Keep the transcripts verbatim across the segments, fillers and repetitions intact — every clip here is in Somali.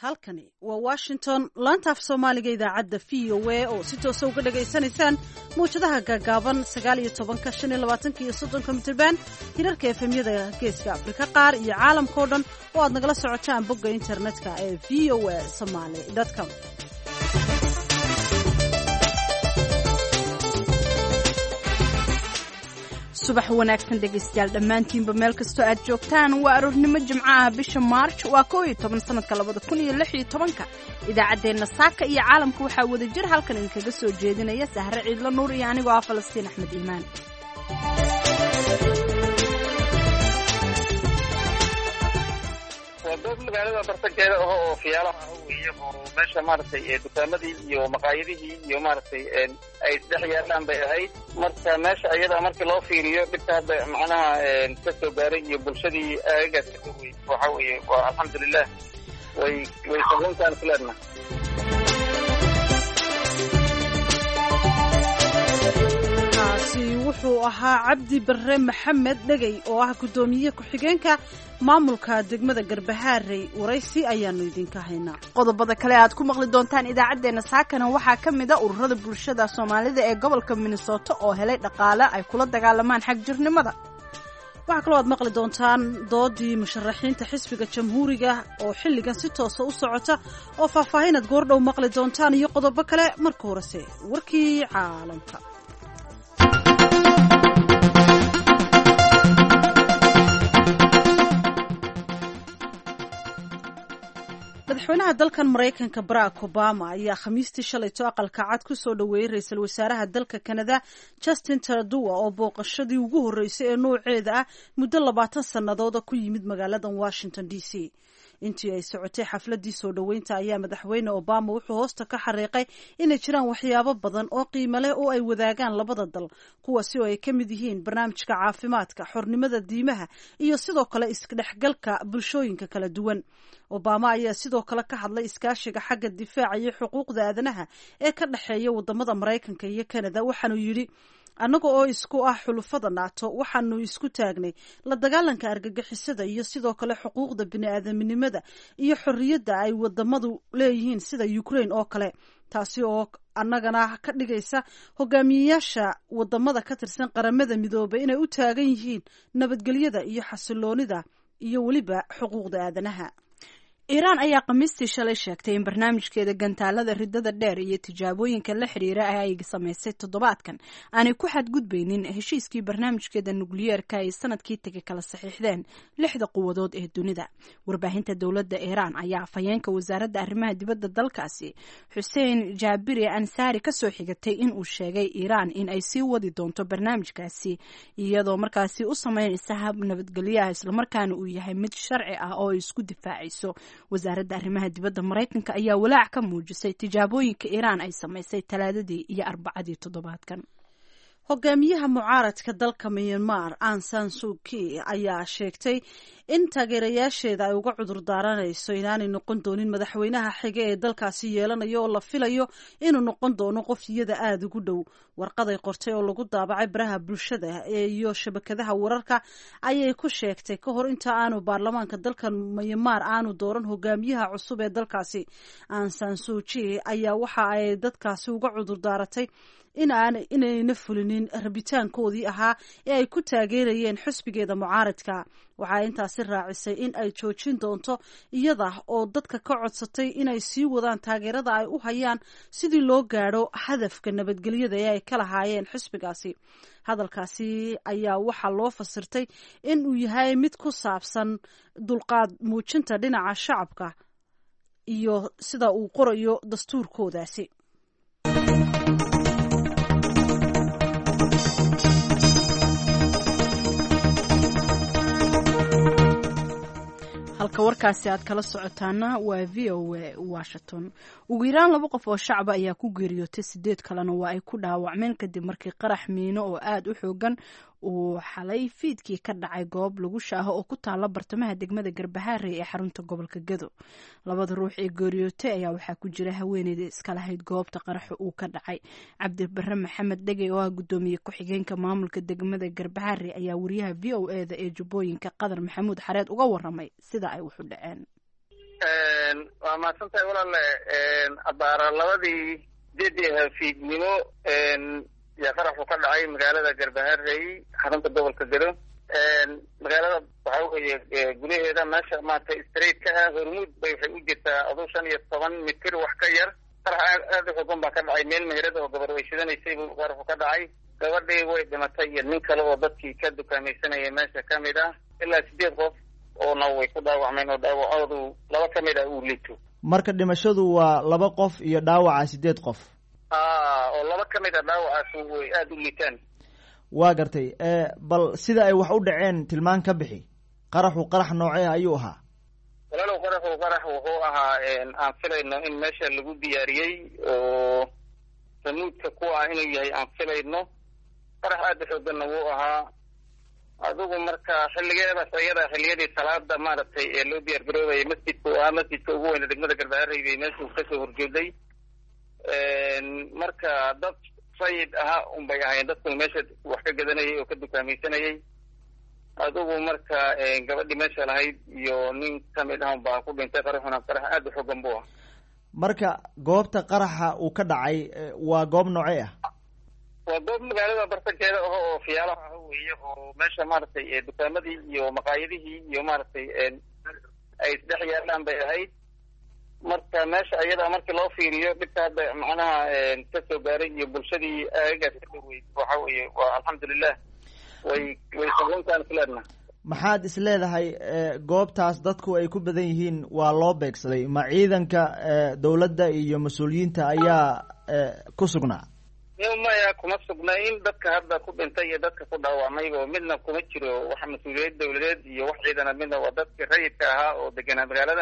halkani waa washington laanta af soomaaliga idaacadda v o a oo si toosa uga dhagaysanaysaan mawjadaha gaagaaban sagaal iyo tobanka shan iyo labaatanka iyo soddonka mitirban hirarka efemyada geeska afrika qaar iyo caalamkao dhan oo aad nagala socotaan bogga internetka ee v o a somaly com. subax wanaagsan dhegaystayaal dhammaantiinba meel kastoo aad joogtaan waa aroornimo jimco ah bisha maarj waa koob iyo toban sanadka labada kun iyo lix iyo tobanka idaacaddeenna saaka iyo caalamka waxaa wada jir halkan idinkaga soo jeedinaya sahre ciidlo nuur iyo anigoo ah falastiin axmed iimaan. waa doob magaalada bartankeeda ah oo fiyaalaha ah weeye oo meesha maaragtay dukaamadii iyo maqaayadihii iyo maaragtay ay dhex yaalaan bay ahayd. marka meesha iyada markii loo fiiriyo dhibka hadda macnaha ka soo gaaray iyo bulshadii aagaas ka dhowey waxa weeye waa alxamdulilah way way sabantaan filaadna. kaasi wuxuu ahaa cabdi barre maxamed dhegey oo ah guddoomiye ku-xigeenka maamulka degmada garbahaarey. waraysi ayaanu idinka haynaa. qodobada kale aad ku maqli doontaan idaacaddeenna saakana waxaa ka mid a ururada bulshada soomaalida ee gobolka minnesota oo helay dhaqaale ay kula dagaalamaan xagjirnimada. waxaa kaloo aad maqli doontaan doodii musharaxiinta xisbiga jamhuuriga oo xilligan si toosa u socota oo faahfaahinad goordhow maqli doontaan iyo qodobo kale. marka horese warkii caalamka. madaxweynaha dalkan maraykanka barack obama ayaa khamiistii shalayto aqalka cad ku soo dhoweeyey ra-iisul wasaaraha dalka kanada justin trudeau oo booqashadii ugu horreysay ee nooceeda ah muddo labaatan sannadooda ku yimid magaaladan washington d c. intii ay socotay xafladii soo dhoweynta ayaa madaxweyne obama wuxuu hoosta ka xariiqay inay jiraan waxyaabo badan oo qiimo leh oo ay wadaagaan labada dal, kuwaasi oo ay ka mid yihiin barnaamijka caafimaadka, xornimada diimaha iyo sidoo kale isdhexgalka bulshooyinka kala duwan. obama ayaa sidoo kale ka hadlay iskaashiga xagga difaaca iyo xuquuqda aadanaha ee ka dhexeeya wadamada maraykanka iyo kanada. waxaanuu yidhi annaga oo isku ah xulufada naato waxaanu isku taagnay la dagaalanka argagixisada iyo sidoo kale xuquuqda bini-aadaminimada iyo xorriyadda ay wadamadu leeyihiin sida ukraine oo kale, taasi oo annagana ka dhigaysa hogaamiyeyaasha wadamada ka tirsan qaramada midoobay inay u taagan yihiin nabadgelyada iyo xasiloonida iyo weliba xuquuqda aadanaha. iiraan ayaa khamiistii shalay sheegtay in barnaamijkeeda gantaalada ridada dheer iyo tijaabooyinka la xiriira ah ay samaysay toddobaadkan aanay ku xadgudbaynin heshiiskii barnaamijkeeda nukliyeerka ay sanadkii tegi kala saxiixdeen lixda quwadood ee dunida. warbaahinta dowladda iiraan ayaa afhayeenka wasaaradda arrimaha dibadda dalkaasi xuseen jaabiri ansaari kasoo xigatay in uu sheegay iiraan in ay sii wadi doonto barnaamijkaasi iyadoo markaasi u sameynaysa hab nabadgelyaha islamarkaana uu yahay mid sharci ah oo ay isku difaacayso. wasaaradda arrimaha dibadda maraykanka ayaa walaac ka muujisay tijaabooyinka iiraan ay samaysay talaadadii iyo arbacadii toddobaadkan. hogaamiyaha mucaaradka dalka myanmar Aung San Suu Kyi ayaa sheegtay in taageerayaasheeda ay uga cudur daaranayso inaanay noqon doonin madaxweynaha xige ee dalkaasi yeelanayo oo la filayo inuu noqon doono qof iyada aada ugu dhow. warqaday qortay oo lagu daabacay baraha bulshada ee iyo shabakadaha wararka ayay ku sheegtay ka hor inta aanu baarlamaanka dalka Myanmar aanu dooran hogaamiyaha cusub ee dalkaasi. Aung San Suu Kyi ayaa waxa ay dadkaasi uga cudur daaratay in aan inayna fulinin rabitaankoodii ahaa ee ay ku taageerayeen xisbigeeda mucaaradka. waxaa intaasi raacisay in ay joojin doonto iyada oo dadka ka codsatay inay sii wadaan taageerada ay u hayaan sidii loo gaadho hadafka nabadgelyada ee ay ka lahaayeen xisbigaasi. hadalkaasi ayaa waxaa loo fasirtay in uu yahay mid ku saabsan dulqaad muujinta dhinaca shacabka iyo sida uu qorayo dastuurkoodaasi. halka warkaasi aad kala socotaana waa v o a washington. ugu yaraan laba qof oo shacaba ayaa ku geeriyootay, sideed kalena waa ay ku dhaawacmeen kadib markii qarax miino oo aada u xoogan uu xalay fiidkii ka dhacay goob lagu shaaho oo ku taala bartamaha degmada garbahaarey ee xarunta gobolka Gedo. labada ruux ee geeriyootay ayaa waxaa ku jira haweeneyda iska lahayd goobta qaraxa uu ka dhacay. cabdi barre maxamed dhegey oo ah guddoomiye ku-xigeenka maamulka degmada garbahaarey ayaa wariyaha v o e da ee jubbooyinka qadar maxamuud xareed uga waramay sida ay wuxu dhaceen. waa mahadsantahay walaale. abaara labadii sideedii fiidnimo yaa qaraxu ka dhacay magaalada Garbaharey xarunta gobolka Gado. magaalada waxa weeye gudaheeda meesha maanta street ka ah Hormuud bay waxay u jirtaa adoo shan iyo toban mitir wax ka yar. qarax aad u xooggan baa ka dhacay meel meherada oo gabar way shidanaysay buu qaraxu ka dhacay. gabadhii way dhimatay iyo nin kale oo dadkii ka dukaamaysanayay meesha ka mid ah. ilaa sideed qof oona way ku dhaawacmeen oo dhaawacoodu laba ka mid ah uu liito. marka dhimashadu waa laba qof iyo dhaawaca sideed qof. aa oo laba ka mid ah dhaawacaas way aada u liitaan. waa gartay bal sida ay wax u dhaceen tilmaan ka bixi. qaraxu qarax noocee ayuu ahaa? walaalow qaraxu qarax wuxuu ahaa aan filayno in meesha lagu diyaariyey oo samuudka ku ah inuu yahay aan filayno. qarax aada u xoogganna wuu ahaa. adigu marka xilligeedaas ayada xilliyadii salaada maaragtay ee loo diyaar garoobayay masjidka u ahaa masjidka ugu weyna degmada Garbaharey bay meeshuu kasoo horjeeday. marka dad sayid ahaa unbay ahaayeen dadku meesha wax ka gadanayay oo ka dukaamaysanayay. adigu marka gabadhii meesha lahayd iyo nin kamid ah unbaa ku dhintay. qaraxuna qarax aada u xoogan buu ah. marka goobta qaraxa uu ka dhacay waa goob noocee ah? waa goob magaalada bartankeeda ah oo fiyaalaha ah weeye oo meesha maaragtay dukaamadii iyo maqaayadihii iyo maaragtay ay isdhex yaalaan bay ahayd. marka meesha iyada markii loo fiiriyo dhibka hadda macnaha kasoo gaaray iyo bulshadii aagaas ka dhaweyd waxa weeye waa alxamdulilah way way sabantaan filaadna. maxaad is leedahay goobtaas dadku ay ku badan yihiin waa loo beegsaday ma ciidanka dawladda iyo mas-uuliyiinta ayaa ku sugnaa? maya kuma sugnayn. dadka hadda ku dhintay iyo dadka ku dhaawacmayba midna kuma jiro wax mas-uuliyad dawladeed iyo wax ciidana midna waa dadkii rayidka ahaa oo deganaa magaalada.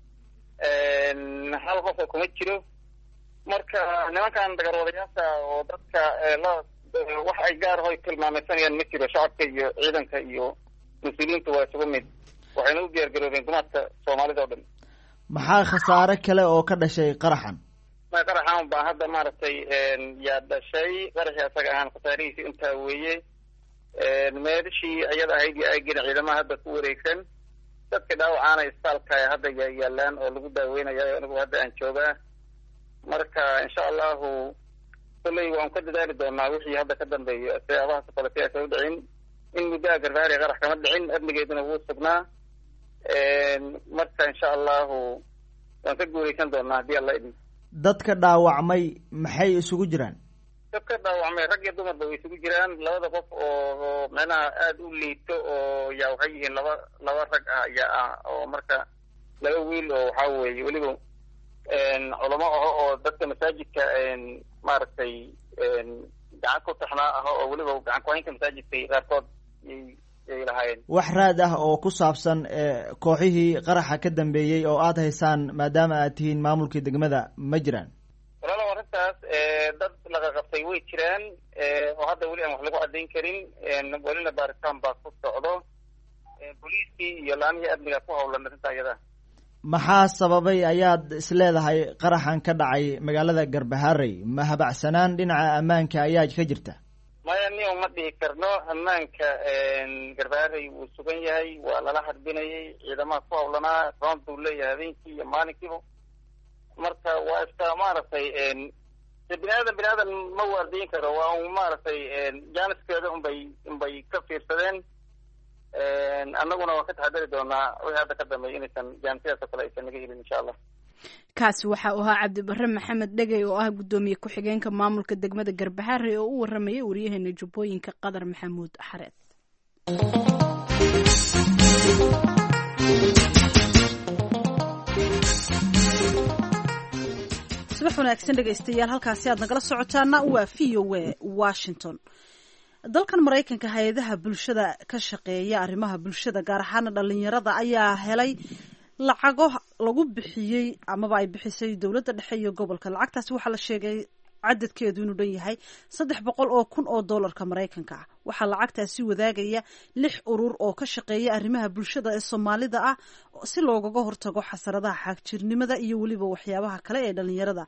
hal qof oo kuma jiro. marka nimankan dagarwadayaasha oo dadka la wax ay gaar hoy tilmaamaysanayaan ma jiro. shacabka iyo ciidanka iyo mas-uuliyiinta waa isugu mid. waxayna u diyaar garoobeen dumaadka soomaalida oo dhan. maxaa khasaare kale oo ka dhashay qaraxan? ma qaraxan baa hadda maaragtay yaa dhashay. qaraxii asaga ahaan khasaarihiisi intaa weeye. meelashii iyada ahayd iyo aagina ciidamaha hadda ku wareegsan. dadka dhaawacaana isbitaalka hadda yaalaan oo lagu daaweynaya anigu hadda aan joogaa. marka insha allahu kulley waan ka dadaali doonaa wixii hadda ka dambeeyo siyaabaha saqolati aysan u dhicin. in muddaa Garbaharey qarax kama dhicin. amnigeeduna wuu sugnaa. marka insha allahu waan ka guuleysan doonaa haddii alla idin. dadka dhaawacmay maxay isugu jiraan? dadka dhaawacmay rag iyo dumarba way isugu jiraan. labada qof oo macnaha aada u liito oo yaa waxay yihiin laba laba rag ah yaa ah oo marka laba wiil oo waxaa weeye weliba culamo aho oo dadka masaajidka maaragtay gacan ku taxnaa aho oo weliba gacan ku-haynta masaajidka qaarkood yay lahaayeen. wax raad ah oo ku saabsan kooxihii qaraxa ka dambeeyey oo aada haysaan maadaama aad tihiin maamulkii degmada ma jiraan? walaalow arrintaas dad laqaqabtay way jiraan oo hadda weli aan wax lagu caddayn karin. welina baaritaan baa ku socdo. booliiskii iyo laamihii amniga ku hawlan arrinta iyada. maxaa sababay ayaad is leedahay qaraxan ka dhacay magaalada Garbaharey? ma habacsanaan dhinaca ammaanka ayaa ka jirta? maya ni uma dhihi karno. ammaanka Garbaharey wuu sugan yahay. waa lala harbinayay. ciidamaha ku hawlanaa roond buu leeyahay habeenkii iyo maalinkiiba. marka waa iska maaragtay bini aadan bini aadan ma waardiyin karo. waa un maaragtay jaaniskeeda unbay unbay ka fiirsadeen. annaguna waan ka taxadari doonaa wixii hadda ka dambeeya inaysan jaanisidaas oo kale aysan naga helin insha allah. kaasi waxa uu ahaa cabdibare maxamed dhegey oo ah guddoomiye ku-xigeenka maamulka degmada Garbaharey oo u waramayay waryaheena jubbooyinka qadar maxamuud xareed. subax wanaagsan dhegaystayaal. halkaasi aad nagala socotaana waa v o a Washington. dalkan Maraykanka hay-adaha bulshada ka shaqeeya arrimaha bulshada gaar ahaan dhalinyarada ayaa helay lacago lagu bixiyey amaba ay bixisay dowladda dhexe iyo gobolka. lacagtaasi waxaa la sheegay cadadkeedu inuu dhan yahay saddex boqol oo kun oo doolarka Maraykanka ah. waxaa lacagtaasi wadaagaya lix urur oo ka shaqeeya arrimaha bulshada ee Soomaalida ah si loogaga hortago xasaradaha xagjirnimada iyo weliba waxyaabaha kale ee dhalinyarada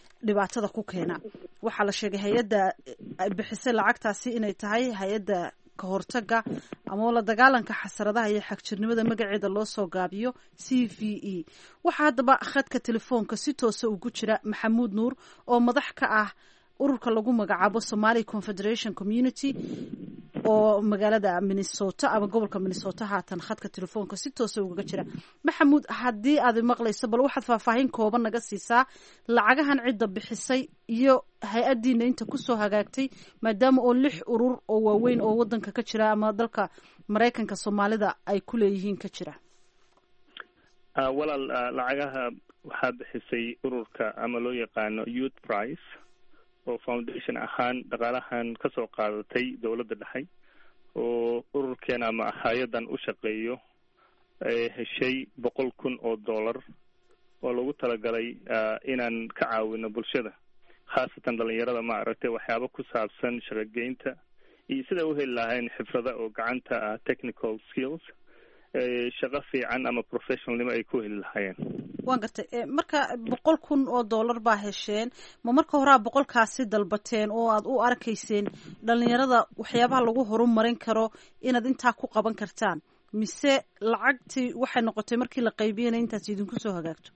dhibaatada ku keena. waxaa la sheegay hay-adda bixisay lacagtaasi inay tahay hay-adda ka hortaga ama la dagaalanka xasaradaha iyo xagjirnimada magaceeda loo soo gaabiyo c v e. waxaa haddaba khadka telefoonka si toosa ugu jira maxamuud nuur oo madax ka ah ururka lagu magacaabo Somali Confederation Community oo magaalada Minnesota ama gobolka Minnesota haatan khadka telefoonka si toos ah uga jira. Maxamuud, haddii aad maqlayso bal waxaad faahfaahin kooban naga siisaa lacagahan cidda bixisay iyo hay-adiina inta ku soo hagaagtay maadaama oo lix urur oo waaweyn oo wadanka ka jira ama dalka Mareykanka Soomaalida ay ku leeyihiin ka jira. ah walaal lacagaha waxaa bixisay ururka ama loo yaqaano Youth Prize oo foundation ahaan dhaqaalahan ka soo qaadatay dawladda dhexe oo ururkeena ama hay'adan u shaqeeyo ay heshay boqol kun oo dollar oo lagu talagalay inaan ka caawino bulshada khaasatan dhalinyarada ma aragtay waxyaabo ku saabsan shaqageynta iyo sida u heli lahayn xirfado oo gacanta technical skills shaqo fiican ama professionalnimo ay ku heli lahaayeen. waan gartay marka boqol kun oo dollar baa hesheen ma marka hore boqolkaasi dalbateen oo aad u arkayseen dhalinyarada waxyaabaha lagu horumarin karo inaad intaa ku qaban kartaan mise lacagtii waxay noqotay markii la qaybiyay intaas idinku soo hagaagto?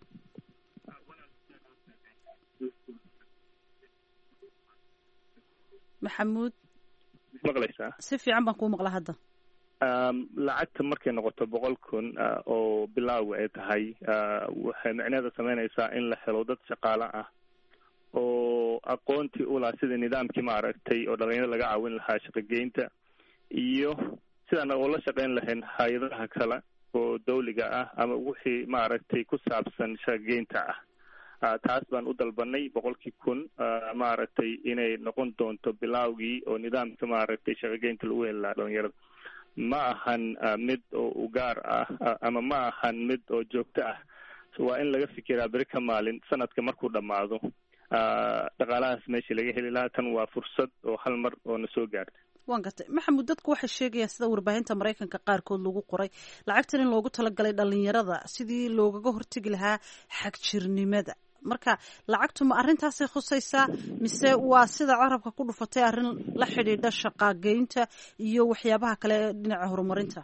maxamuud maqlaysaa? si fiican baan kuu maqlaa hadda. lacagta markay noqoto boqol kun oo bilaawa ay tahay waxay micnaheeda samaynaysaa in la helo dad shaqaale ah oo aqoontii u lahaa sida nidaamkii maaragtay oo dhalinyarada laga caawin lahaa shaqageynta iyo sidaan oo la shaqayn lahayn hay-adaha kale oo dawliga ah ama wixii maaragtay ku saabsan shaqageynta ah. taas baan u dalbanay boqolkii kun maaragtay inay noqon doonto bilaawgii oo nidaamka maaragtay shaqageynta lagu heli lahaa dhalinyarada. ma ahan mid oo u gaar ah ama ma ahan mid oo joogto ah. waa in laga fikiraa beri ka maalin sanadka markuu dhammaado dhaqaalahaas meeshii laga heli lahaa. tan waa fursad oo hal mar oo na soo gaartay. waan gartay maxamuud, dadku waxay sheegayaan sida warbaahinta Mareykanka qaarkood lagu qoray lacagtan in loogu talagalay dhalinyarada sidii loogaga hortagi lahaa xagjirnimada. marka lacagtu ma arrintaasay khusaysaa mise waa sida carabka ku dhufatay arrin la xidhiidha shaqageynta iyo waxyaabaha kale dhinaca horumarinta?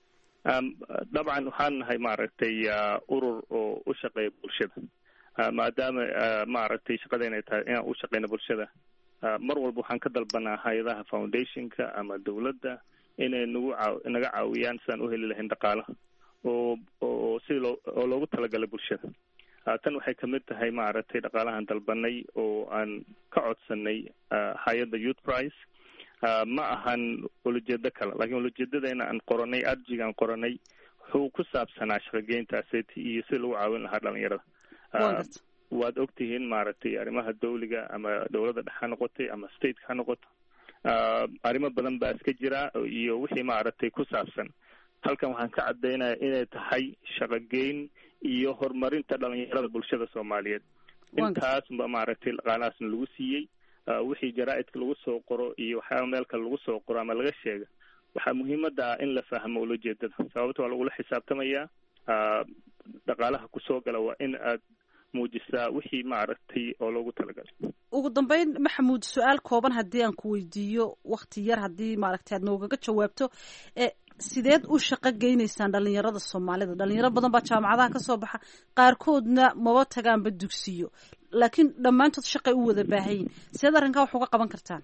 dabcan waxaan nahay maaragtay urur oo u shaqeeya bulshada maadaama maaragtay shaqadeena ay tahay inaan u shaqeyno bulshada. mar walba waxaan ka dalbanaa hay-adaha foundationka ama dawladda inay nagu caaw naga caawiyaan sidaan u heli lahayn dhaqaalaha oo oo si loo oo loogu talagalay bulshada. tan waxay ka mid tahay maaragtay dhaqaalahan dalbanay oo aan ka codsanay hay-adda Youth Prize. ma ahan ulajeedo kale laakiin ulajeedadeena aan qoranay arjigaan qoranay wuxuu ku saabsanaa shaqageyntaasi iyo si lagu caawin lahaa dhalinyarada. waad ogtihiin maaragtay arrimaha dawliga ama dawladda dhexe ha noqotay ama state ha noqoto arrimo badan baa iska jira iyo wixii maaragtay ku saabsan. halkan waxaan ka caddaynaya inay tahay shaqageyn iyo horumarinta dhalinyarada bulshada Soomaaliyeed. intaas ba maaragtay dhaqaalahaasna lagu siiyey. wixii jaraa'idka lagu soo qoro iyo waxyaaba meel kale lagu soo qoro ama laga sheega waxaa muhiimada ah in la fahmo ulajeedada. sababta waa lagula xisaabtamayaa dhaqaalaha kusoo gala waa in aad muujisaa wixii maaragtay oo loogu talagalay. ugu dambeyn maxamuud, su-aal kooban haddii aan ku weydiiyo wakti yar haddii maaragtay aad noogaga jawaabto sideed u shaqo geynaysaan dhalinyarada Soomaalida? dhalinyaro badan baa jaamacadaha ka soo baxa, qaarkoodna maba tagaanba dugsiyo, laakiin dhammaantood shaqay u wada baahayin. sideed arrinkaa wax uga qaban kartaan?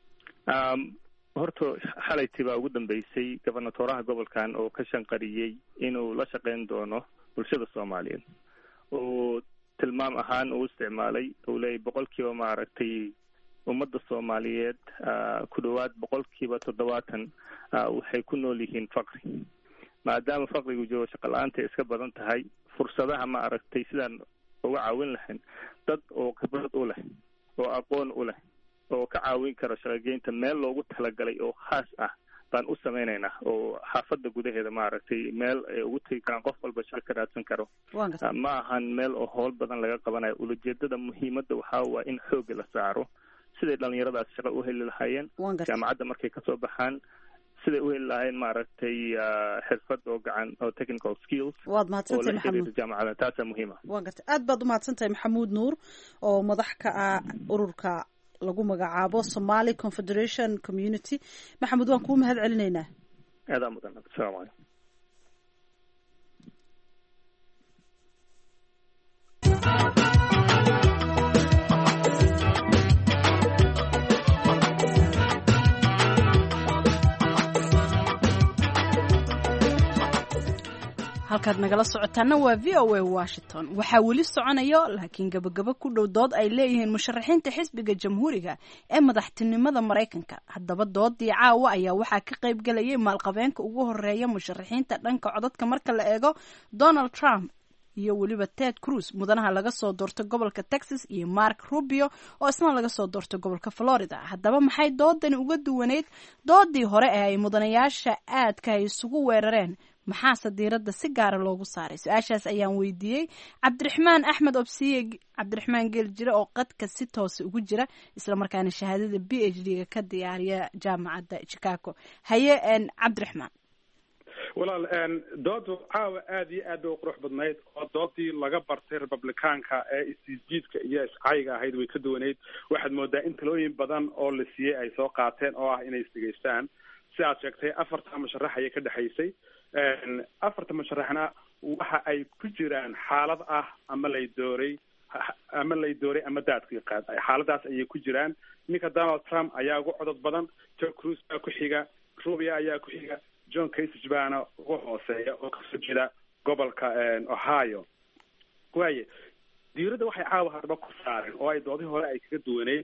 horta xalaytii baa ugu dambeysay gobernatoraha gobolkan oo ka shanqariyey inuu la shaqeyn doono bulshada Soomaaliyeed oo tilmaam ahaan uu isticmaalay uu leeyahay boqolkiiba maaragtay ummadda Soomaaliyeed ku dhawaad boqolkiiba toddobaatan waxay ku nool yihiin faqri. maadaama faqrigu jiro shaqo la-aanta iska badan tahay fursadaha ma aragtay sidaan uga caawin lahayn dad oo khibrad u leh oo aqoon u leh oo ka caawin karo shaqageynta meel loogu talagalay oo khaas ah baan u sameynaynaa oo xaafadda gudaheeda maaragtay meel ay ugu tegi karaan qof walba shaqo ka raadsan karo. ma ahan meel oo howl badan laga qabanayo. ulajeedada muhiimadda waxaa waa in xooga la saaro siday dhalinyaradaas shaqo u heli lahaayeen jaamacadda markay kasoo baxaan, siday u heli lahayn maaragtay xirfad oo gacan oo technical skills. waad mahadsantahay maxamuud. jaamacadda taasaa muhiima. waan gartay aad baad u mahadsantahay maxamuud nuur oo madax ka ah ururka lagu magacaabo Somali Confederation Community. Maxamed waan kuu mahad celinaynaa. aad aad mudan. Assalaamu calaykum. halkaad nagala socotaana waa v o a Washington. waxaa weli soconayo laakiin gabagaba ku dhow dood ay leeyihiin musharaxiinta xisbiga jamhuuriga ee madaxtinimada Mareykanka. haddaba doodii caawa ayaa waxaa ka qayb galayay maalqabeenka ugu horeeya musharaxiinta dhanka codadka marka la eego Donald Trump iyo weliba Ted Cruz, mudanaha laga soo doortay gobolka Texas, iyo Mark Rubio oo isna laga soo doortay gobolka Florida. haddaba maxay doodani uga duwaneyd doodii hore ee ay mudanayaasha aadka ay isugu weerareen? maxaase diiradda si gaara loogu saaray? su-aashaas ayaan weydiiyey Cabdiraxmaan Axmed Obsiye Cabdiraxmaan Geeljire oo qadka si toos ugu jira isla markaana shahaadada B H D ka diyaariya jaamacadda Chicago. haye en Cabdiraxmaan. walaal een doodu caawa aad iyo aad u qurux badnayd oo doodii laga bartay Republicaanka ee isjiidka iyo iscayga ahayd way ka duwaneyd. waxaad moodaa in talooyin badan oo la siiyay ay soo qaateen oo ah inay isdhegeystaan. si aad sheegtay afarta musharax ayay ka dhaxaysay. afarta musharaxna waxa ay ku jiraan xaalad ah ama lay dooray ama lay dooray ama daadkii qaad xaaladaas ayay ku jiraan. ninka Donald Trump ayaa ugu codad badan, Ted Cruz baa ku xiga, Rubio ayaa ku xiga, John Kasich baana ugu hooseeya oo kasoo jeeda gobolka Ohio. waaye diiradda waxay caawa hadaba ku saareen oo ay doodii hore ay kaga duwaneyd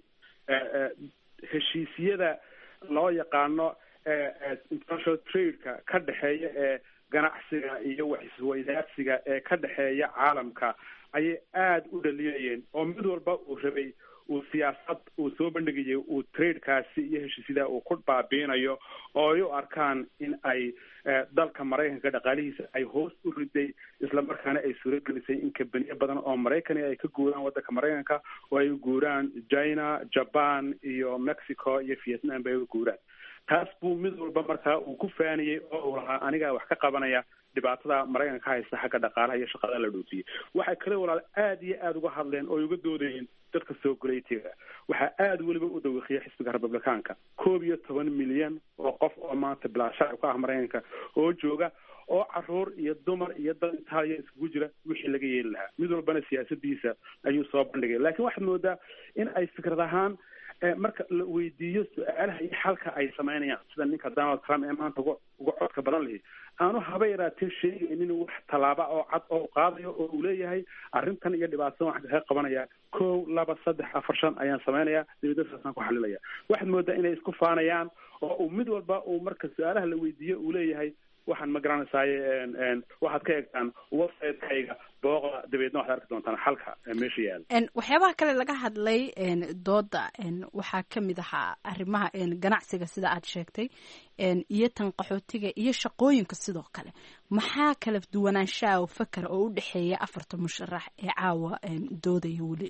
heshiisyada loo yaqaano international trade-ka ka dhexeeya ee ganacsiga iyo waxisweydaarsiga ee ka dhexeeya caalamka ayay aada u dhaliyayeen oo mid walba uu rabay uu siyaasad uu soo bandhigayay uu trade-kaasi iyo heshiisyada uu ku baabiinayo oo ay u arkaan in ay dalka Mareykanka dhaqaalihiisa ay hoos u riday isla markaana ay suuragelisay in kabaniyo badan oo Mareykan ay ka guuraan waddanka Mareykanka oo ay u guuraan China, Japan iyo Mexico iyo Vietnam bay u guuraan. taas buu mid walba markaa uu ku faaniyey oo uu lahaa aniga wax ka qabanaya dhibaatada Mareykanka ka haysta xagga dhaqaalaha iyo shaqada la dhoofiyay. waxay kale walaal aad iyo aad uga hadleen oo uga doodayeen dadka soo gulaytiga. waxaa aad weliba u dhawaaqiyay xisbiga Republicaanka koob iyo toban milyan oo qof oo maanta bilaashac ka ah Mareykanka oo jooga oo caruur iyo dumar iyo dad Italiya iskugu jira wixii laga yeeli lahaa. mid walbana siyaasadiisa ayuu soo bandhigay. laakiin waxaad moodaa in ay fikrad ahaan marka la weydiiyo su-aalaha iyo xalka ay samaynayaan sida ninka Donald Trump ee maanta uga uga codka badan leeyahay aanu haba yaraatee sheegaynin inuu wax tallaabo oo cad oo qaadayo oo uu leeyahay arrintan iyo dhibaatada waxaan ka qabanaya kow laba saddex afar shan ayaan samaynayaa dibaddaasaan ku xalilaya. waxaad moodaa inay isku faanayaan oo uu mid walba uu marka su-aalaha la weydiiyo uu leeyahay waxaan ma garanaysaay waxaad ka eegtaan website-kayga booqda dabeedna waxaad arki doontaan xalka meesha yaala. waxyaabaha kale laga hadlay dooda waxaa ka mid ahaa arrimaha ganacsiga sida aad sheegtay iyo tan qaxootiga iyo shaqooyinka sidoo kale. maxaa kala duwanaanshaha oo fakar oo u dhexeeya afarta musharax ee caawa doodaya weli?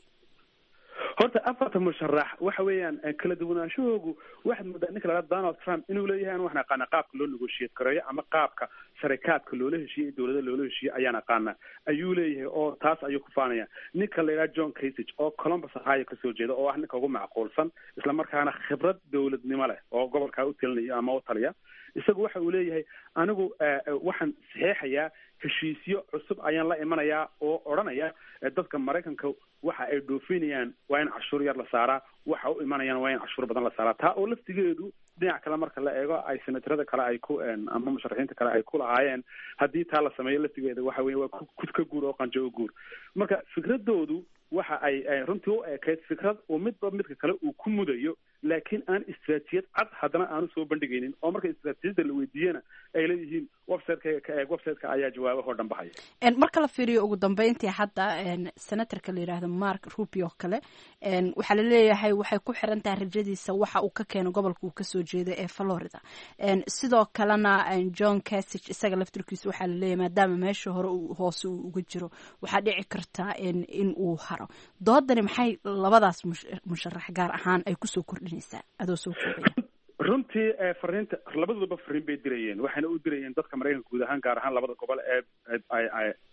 horta afarta musharax waxa weeyaan kala duwanaanshahoogu waxaad moodaa ninka laga Donald Trump inuu leeyahay aan waxna aqaana qaabka loo negotiate karayo ama qaabka sharikaadka loola heshiiyay dawladda loola heshiiyay ayaan aqaana ayuu leeyahay oo taas ayuu ku faanaya. ninka la John Kasich oo Columbus Ohio ka soo jeeda oo ah ninka ugu macquulsan isla markaana khibrad dawladnimo leh oo gobolka u tilnaya ama u taliya isagu waxa uu leeyahay anigu waxaan saxeexayaa heshiisyo cusub ayaan la imanayaa oo oranaya dadka Mareykanka waxa ay dhoofinayaan waa in cashuur yar la saaraa waxa u imanayaan waa in cashuur badan la saaraa. taa oo laftigeedu dhinac kale marka la eego ay senatarada kale ay ku ama musharaxiinta kale ay ku lahaayeen haddii taa la sameeyo laftigeeda waxa weeye waa kud ka guur oo qanjo u guur. marka fikradoodu waxa ay runtii u eekayd fikrad oo midba midka kale uu ku mudayo laakiin aan istiraatiijiyad cad haddana aanu soo bandhigaynin oo marka istiraatiijiyadda la weydiiyana ay leeyihiin website-ka ka eeg website-ka ayaa jawaabahoo dhan bahaya. marka la fiiriyo ugu dambeyntii hadda senatarka la yidhaahdo Mark Rubio kale waxaa la leeyahay waxay ku xiran tahay rajadiisa waxa uu ka keeno gobolka uu kasoo jeedo ee Florida. sidoo kalena John Kasich isaga laftirkiisa waxaa la leeyahay maadaama meesha hore uu hoose uga jiro waxaa dhici karta in uu haro. doodani maxay labadaas musharax gaar ahaan ay kusoo kordhinaysaa adoo soo koobaya? runtii fariinta labaduba fariin bay dirayeen waxayna u dirayeen dadka Mareykanka guud ahaan gaar ahaan labada gobol ee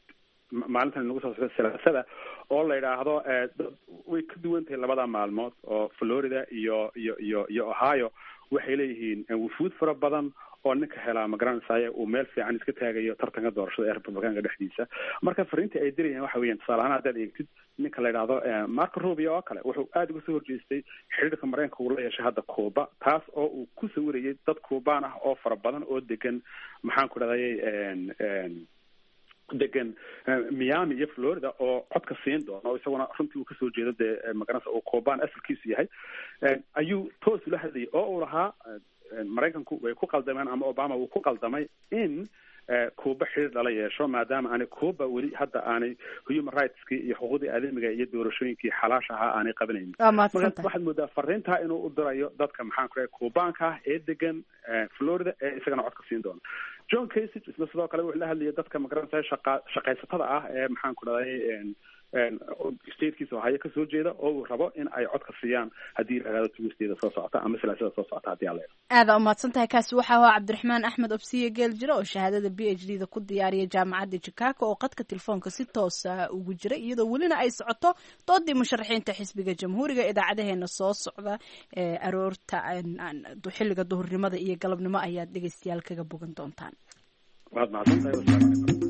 maalintan nagu soo salaasada oo la yidhaahdo way ka duwan tahay labada maalmood oo Florida iyo iyo iyo iyo Ohio waxay leeyihiin wufuud fara badan oo ninka helaa magaranaysa uu meel fiican iska taagayo tartanka doorashada ee Republicanka dhexdiisa. Marka fariinta ay dirayeen waxa weeyaan tusaale ahaan haddaad eegtid ninka la yidhaahdo Marco Rubio oo kale wuxuu aad uga soo horjeestay xiriirka Mareykanka uu la yeeshay hadda Cuba, taas oo uu ku sawirayay dad Cubaan ah oo fara badan oo degan maxaan ku dhahayay degan Miami iyo Florida oo codka siin doona oo isaguna runtii uu kasoo jeedo dee magaranaysa oo Cubaan asalkiisu yahay ayuu toos ula hadlayay oo uu lahaa Mareykanku way ku qaldameen ama Obama uu ku qaldamay in Cuba xiriir lala yeesho maadaama aanay Cuba weli hadda aanay human rightski iyo xuquuqdii aadamiga iyo doorashooyinkii xalaasha ahaa aanay qabanaynin. Waxaad moodaa fariintaa inuu u dirayo dadka maxaan ku dhahay Cubaanka ah ee degan Florida ee isagana codka siin doona. John Kasich isla sidoo kale wuxuu la hadlayay dadka magaranaysa shaqa shaqaysatada ah ee maxaan ku dhahay statekiisa haya ka soo jeeda oo uu rabo in ay codka siiyaan haddii la yidhahdo tugusteeda soo socota ama silaasada soo socota haddii aan la yidhahdo. aada umahadsan tahay. kaasi waxa ahaa Cabdiraxmaan Axmed Obsiye Geeljiro oo shahaadada B H D da ku diyaariyay jaamacadda Chicago oo qadka telefoonka si toos ah ugu jira iyadoo welina ay socoto doodii musharaxiinta xisbiga jamhuuriga. idaacadaheena soo socda ee aroorta xilliga duhurnimada iyo galabnimo ayaad dhegeystayaal kaga bogan doontaan. waad mahadsan tahay. wassalaamu calaykum.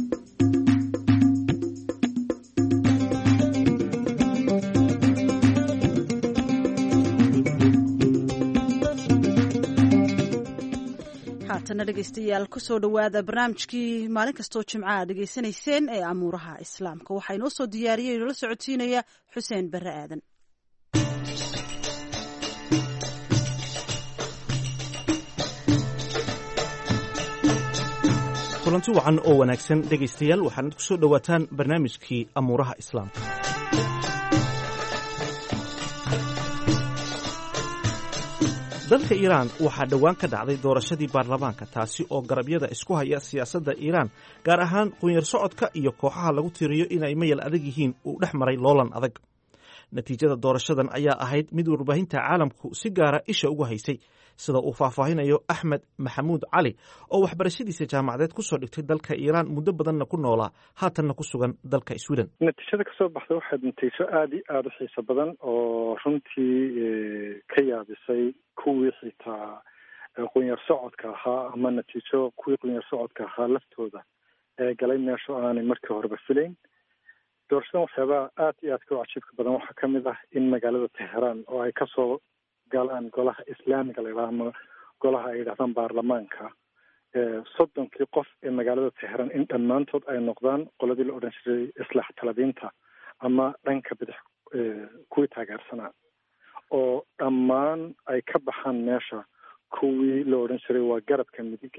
haatana dhegeystayaal kusoo dhawaada barnaamijkii maalin kastoo jimcaha dhegeysanayseen ee amuuraha islaamka. waxaa inoo soo diyaariyay inoola socodsiinaya xuseen barre aadan. kulanti wacan oo wanaagsan dhegaystayaal waxaanad ku soo dhowaataan barnaamijkii amuuraha islaamka. dalka iiraan waxaa dhowaan ka dhacday doorashadii baarlamaanka taasi oo garabyada isku haya siyaasadda iiraan gaar ahaan qunyar socodka iyo kooxaha lagu tiriyo inay mayal adag yihiin uu dhex maray loolan adag. natiijada doorashadan ayaa ahayd mid warbaahinta caalamku si gaara isha ugu haysay sida uu faahfaahinayo Axmed Maxamuud Cali oo waxbarashadiisa jaamacadeed ku soo dhigtay dalka Iiraan muddo badanna ku noolaa haatanna ku sugan dalka Sweden. natiijada ka soo baxday waxay natiijo aad iyo aad u xiiso badan oo runtii ka yaabisay kuwii xitaa qunyar socodka ahaa ama natiijo kuwii qunyar socodka ahaa laftooda ee galay meesha aanay markii horeba filayn. doorashadan waxyaabaa aad iyo aad ka cajiibka badan waxaa ka mid ah in magaalada Teheraan oo ay kasoo galaan golaha islaamiga la yidhaha ama golaha ay yidhahdaan baarlamaanka soddonkii qof ee magaalada Teheraan in dhammaantood ay noqdaan qoladii la odhan jiray islaax talabiinta ama dhanka bidix kuwii taageersanaa oo dhammaan ay ka baxaan meesha kuwii la odhan jiray waa garabka midig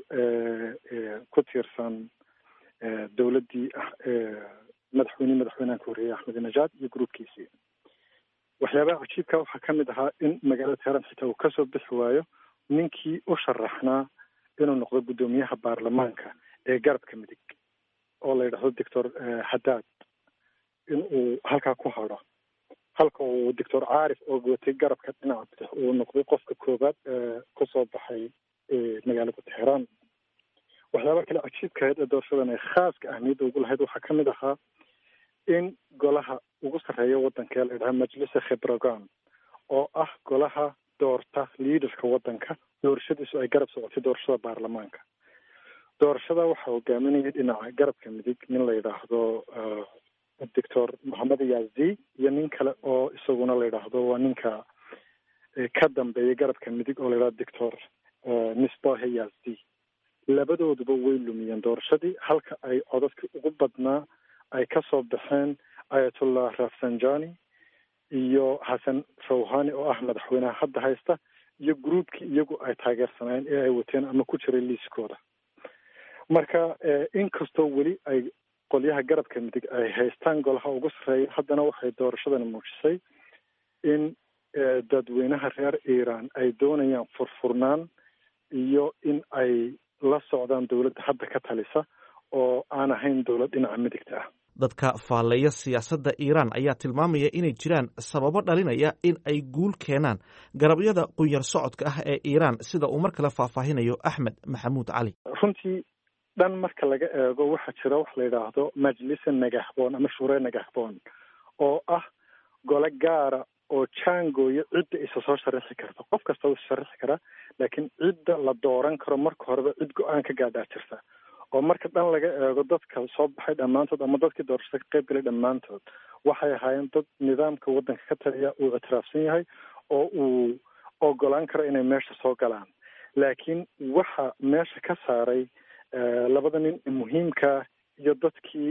ku tiirsan dowladdii madaxweyne madaxweynaha ka horreeyay Ahmadinejad iyo gruubkiisii. waxyaabaha cajiibka waxaa ka mid ahaa in magaalada Teheraan xitaa uu kasoo bixi waayo ninkii u sharaxnaa inuu noqdo guddoomiyaha baarlamaanka ee garabka midig oo la yidhaahdo doctor Haddad in uu halkaa ku hadho halka uu doctor Caarif oo gootay garabka dhinaca bidix uu noqday qofka koowaad ee kusoo baxay magaalada Teheraan. waxyaabaha kale cajiibka ahayd ee doorashadan ay khaaska ahmiyadda ugu lahayd waxaa ka mid ahaa in golaha ugu sarreeya waddanka ee la yidhaha majlisa khibragan oo ah golaha doorta liidarka waddanka doorashadiisu ay garab socotay doorashada baarlamaanka. doorashada waxaa hogaaminayay dhinaca garabka midig nin la yidhaahdo doctor Mohamed Yazdi iyo nin kale oo isaguna la yidhaahdo waa ninka ka dambeeya garabka midig oo la yidhahdo doctor Misbah Yazdi. labadooduba way lumiyeen doorashadii halka ay codadkii ugu badnaa ay ka soo baxeen ayatollah rafsanjani iyo xasan rawhani oo ah madaxweynaha hadda haysta iyo gruubkii iyagu ay taageersanayeen ee ay wateen ama ku jiray liiskooda. marka inkastoo weli ay qolyaha garabka midig ay haystaan golaha ugu sarreeya haddana waxay doorashadani muujisay in dadweynaha reer Iiraan ay doonayaan furfurnaan iyo in ay la socdaan dowladda hadda ka talisa oo aan ahayn dowlad dhinaca midigta ah. dadka faalleeya siyaasadda Iiraan ayaa tilmaamaya inay jiraan sababo dhalinaya in ay guul keenaan garabyada qunyar socodka ah ee Iiraan sida uu mar kale faahfaahinayo Axmed Maxamuud Cali. runtii dhan marka laga eego waxaa jira wax la yidhaahdo majlisa nagaxboon ama shuure nagaxboon oo ah gole gaara oo jaangooya cidda isa soo sharaxi karta. qof kasta wuu sharaxi karaa, laakiin cidda la dooran karo marka horeba cid go-aan ka gaadhaa jirta. oo marka dhan laga eego dadka soo baxay dhammaantood ama dadkii doorashada ka qayb galay dhammaantood waxay ahaayeen dad nidaamka waddanka ka taliya uu ictiraafsan yahay oo uu ogolaan karo inay meesha soo galaan. laakiin waxa meesha ka saaray labada nin muhiimka iyo dadkii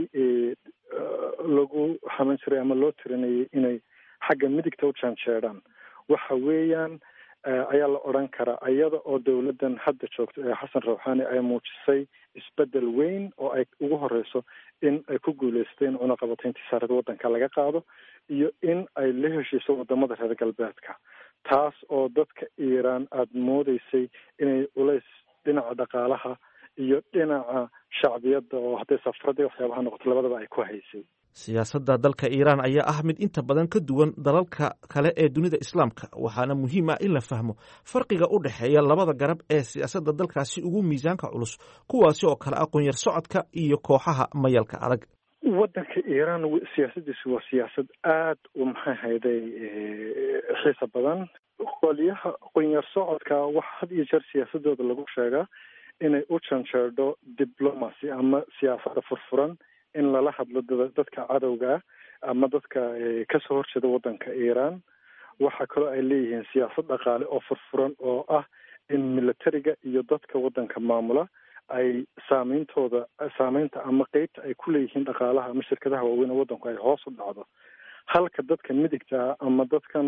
lagu xaman jiray ama loo tirinayay inay xagga midigta u janjeedhaan. waxa weeyaan ayaa la odhan karaa iyada oo dawladdan hadda joogto ee xasan rawxaani ay muujisay isbedel weyn oo ay ugu horeyso in ay ku guuleysteen cunaqabatayntii saarada waddanka laga qaado iyo in ay la heshiiso wadamada reer galbeedka, taas oo dadka iiraan aada moodeysay inay culays dhinaca dhaqaalaha iyo dhinaca shacbiyadda oo hadday safaradii waxyaabaha noqoto labadaba ay ku haysay. siyaasadda dalka iiraan ayaa ah mid inta badan ka duwan dalalka kale ee dunida islaamka, waxaana muhiim ah in la fahmo farqiga u dhexeeya labada garab ee siyaasadda dalkaasi ugu miisaanka culus, kuwaasi oo kale ah qunyar socodka iyo kooxaha mayalka adag. waddanka iiraan siyaasadiisu waa siyaasad aada u maxay hayday xiisa badan. qolyaha qunyar socodka waxa had iyo jeer siyaasadooda lagu sheegaa inay u janjeerdho diblomacy ama siyaasada furfuran, in lala hadlo dadka cadowga ama dadka kasoo horjeeda waddanka iiraan. waxaa kaloo ay leeyihiin siyaasad dhaqaale oo furfuran oo ah in militariga iyo dadka waddanka maamula ay saameyntooda saameynta ama qeybta ay ku leeyihiin dhaqaalaha ama shirkadaha waaweyn oo waddanku ay hoos u dhacdo, halka dadka midigta ama dadkan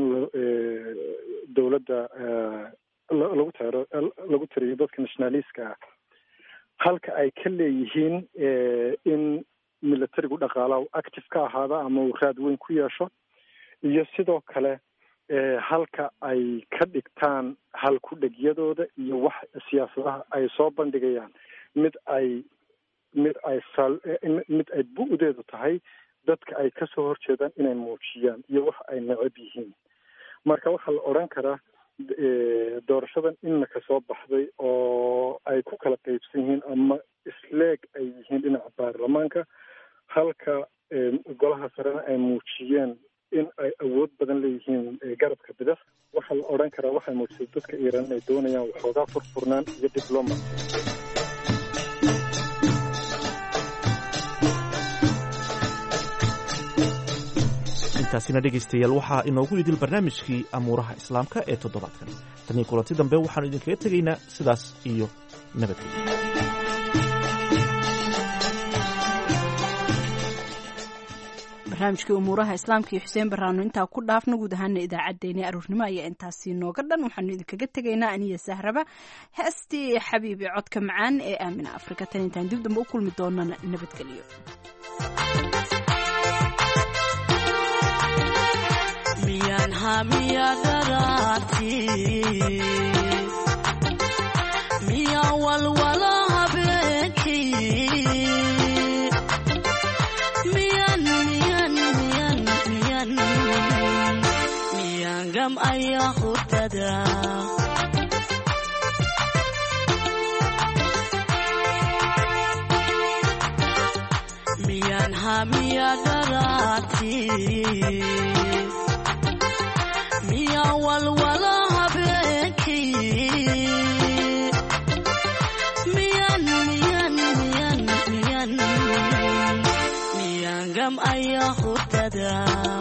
dawladda lagu taro lagu tiriyo dadka nationaliska ah halka ay ka leeyihiin in militarigu dhaqaalaha active ka ahaada ama uu raad weyn ku yeesho, iyo sidoo kale halka ay ka dhigtaan halku-dhegyadooda iyo wax siyaasadaha ay soo bandhigayaan mid ay mid ay mid ay bu-deedu tahay dadka ay kasoo horjeedaan inay muujiyaan iyo wax ay necab yihiin. marka waxaa la odhan karaa doorashadan imika soo baxday oo ay ku kala qaybsan yihiin ama isleeg ay yihiin dhinaca baarlamaanka, halka golaha sarena ay muujiyeen in ay awood badan leeyihiin garabka bidix. waxaa la odhan karaa waxay muujisay dadka iiraan inay doonayaan waxoogaa furfurnaan iyo diblomacy. intaasina dhegaystayaal waxaa inoogu idil barnaamijkii amuuraha islaamka ee toddobaadkan. tanii kulanti dambe waxaanu idinkaga tegaynaa sidaas iyo nabadgelyo. barnaamijkii umuuraha islaamka iyo xuseen baraano intaa ku dhaafna guud ahaana idaacaddeenii aroornimo ayaa intaasi nooga dhan. waxaanu idinkaga tegaynaa aniya sahraba heestii xabiibi codka macaan ee aamina afrika. tan intaan dib dambe u kulmi doonana nabadgelyo. miyan hamiya daraati miya walwala habeenki miyan miyan miyan miyan miyan gam ayaa hurdada miyan hamiya daraati miya walwala habeenki miyan miyan miyan miyan miyan gam ayaa hurdada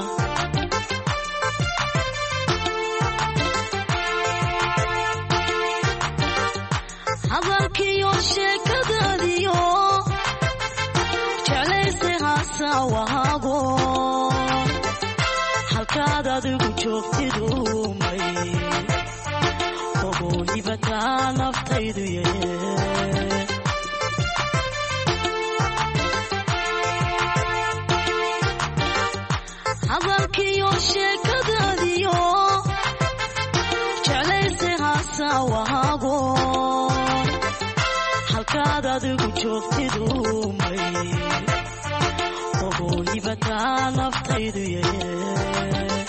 hadalkiyo sheekadaadiyo jeclayse haasawahabo halkaad adigu joogtidumay ogooniba kaa naftaydu ye hadalkiyo sheekadaadiyo jeclayse haasawahabo halkaad adigu joogtidumay ogooniba kaa naftaydu ye